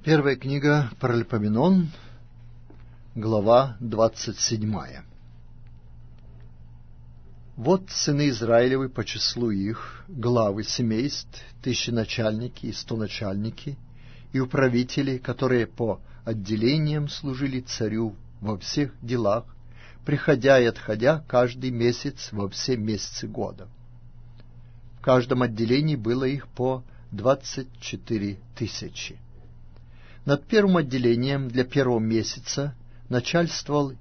Первая книга Паралипоменон, глава 27. Вот сыны Израилевы по числу их, главы семейств, тысяченачальники и стоначальники, и управители, которые по отделениям служили царю во всех делах, приходя и отходя каждый месяц во все месяцы года. В каждом отделении было их по 24 тысячи. Над первым отделением для первого месяца начальствовал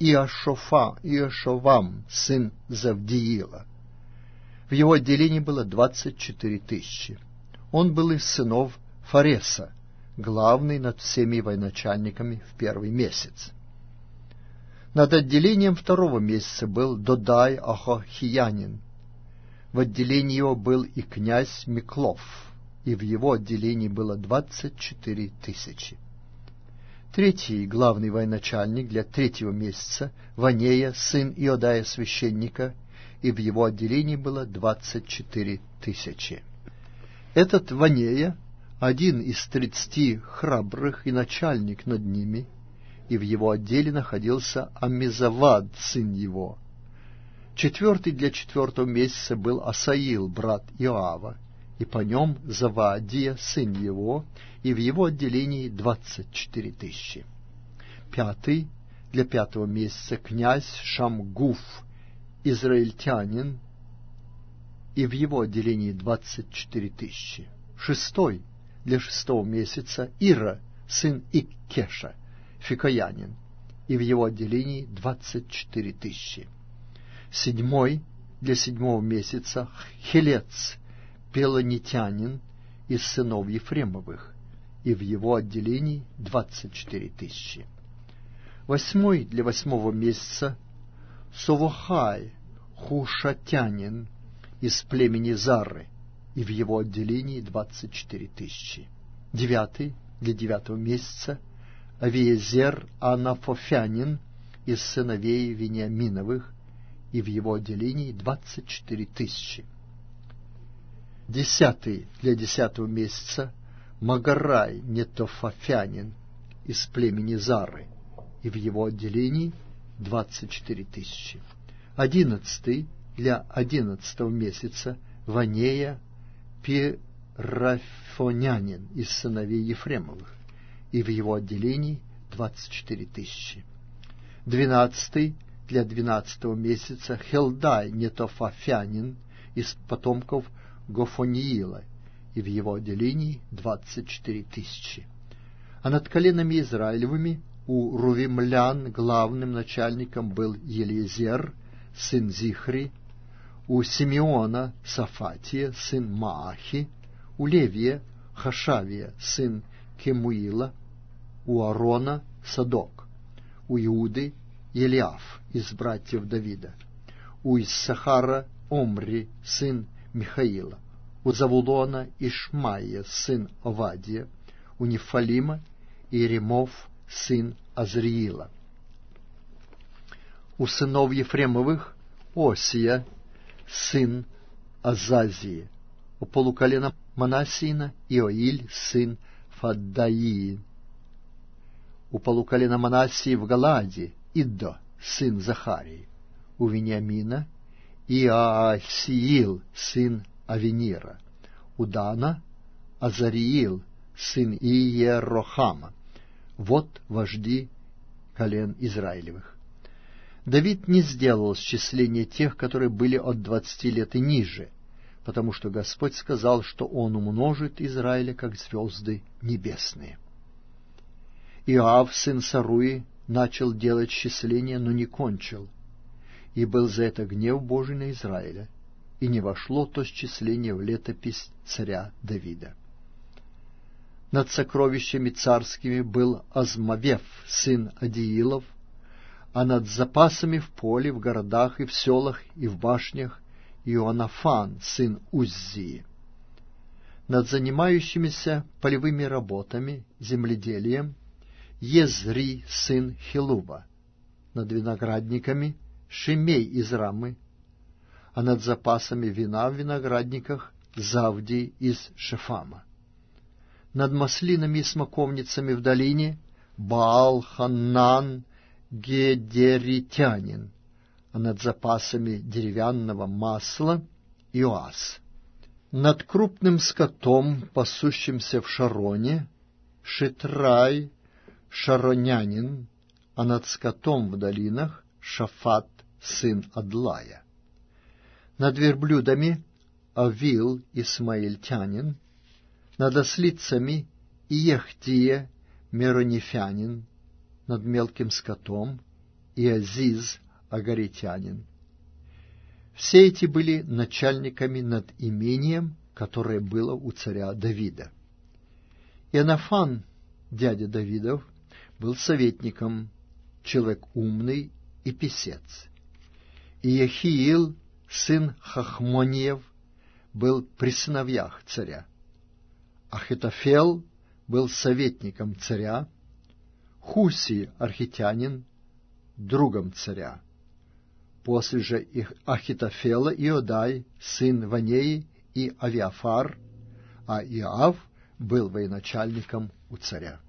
Иошавам, сын Завдиила. В его отделении было 24 тысячи. Он был из сынов Фареса, главный над всеми военачальниками в первый месяц. Над отделением второго месяца был Додай Ахохиянин. В отделении его был и князь Миклов, и в его отделении было 24 тысячи. Третий главный военачальник для третьего месяца Ванея, сын Иодая священника, и в его отделении было 24 тысячи. Этот Ванея один из 30 храбрых и начальник над ними, и в его отделе находился Аммизавад, сын его. Четвертый для четвертого месяца был Асаил, брат Иоава, и по нем Завадия, сын его, и в его отделении 24 тысячи. Пятый для пятого месяца князь Шамгуф, израильтянин, и в его отделении 24 тысячи. Шестой для шестого месяца Ира, сын Иккеша, фикоянин, и в его отделении 24 тысячи. Седьмой для седьмого месяца Хелец, пелонитянин, из сынов Ефремовых, и в его отделении 24 тысячи. Восьмой для восьмого месяца Совохай, хушатянин, из племени Зары, и в его отделении 24 тысячи. Девятый для девятого месяца Авиезер Анафофянин, из сыновей Вениаминовых, и в его отделении 24 тысячи. Десятый для десятого месяца Магарай Нетофафянин, из племени Зары, и в его отделении 24 тысячи. Одиннадцатый для одиннадцатого месяца Ванея Пирафонянин, из сыновей Ефремовых, и в его отделении 24 тысячи. Двенадцатый для двенадцатого месяца Хелдай Нетофафянин, из потомков Гофониила, и в его отделении 24 тысячи. А над коленами Израилевыми у рувимлян главным начальником был Елизер, сын Зихри, у Симеона Сафатия, сын Маахи, у Левия Хашавия, сын Кемуила, у Аарона Садок, у Иуды Елиаф из братьев Давида, у Иссахара Омри, сын Михаила, у Завулона Ишмаия, сын Овадия, у Нефалима Иеремов, сын Азриила. У сынов Ефремовых Осия, сын Азазии, у полуколена Манассиина Иоиль, сын Фаддаии, у полуколена Манассии в Галааде Иддо, сын Захарии, у Вениамина Иаасиил, сын Авенира, у Дана Азариил, сын Иерохама. Вот вожди колен Израилевых. Давид не сделал счисления тех, которые были от 20 лет и ниже, потому что Господь сказал, что Он умножит Израиля, как звезды небесные. Иоав, сын Саруи, начал делать счисления, но не кончил, и был за это гнев Божий на Израиля, и не вошло то счисление в летопись царя Давида. Над сокровищами царскими был Азмавев, сын Адиилов, а над запасами в поле, в городах и в селах и в башнях Иоаннафан, сын Уззии. Над занимающимися полевыми работами, земледелием, Езри, сын Хилува, над виноградниками Шимей из Рамы, а над запасами вина в виноградниках Завдий из Шефама. над маслинами и смоковницами в долине Баал-Ханан Гедеритянин, а над запасами деревянного масла Иоас. Над крупным скотом, пасущимся в Шароне, Шитрай Шаронянин, а над скотом в долинах Шафат, сын Адлая. Над верблюдами Авил Исмаильтянин, над ослицами Иехтия Меронифянин, над мелким скотом Иазиз Агаритянин. Все эти были начальниками над имением, которое было у царя Давида. Ионафан, дядя Давидов, был советником, человек умный и писец. Иехиил, сын Хахмониев, был при сыновьях царя. Ахитофел был советником царя, Хуси, архитянин, другом царя. После же Ахитофела Иодай, сын Ванеи, и Авиафар, а Иоав был военачальником у царя.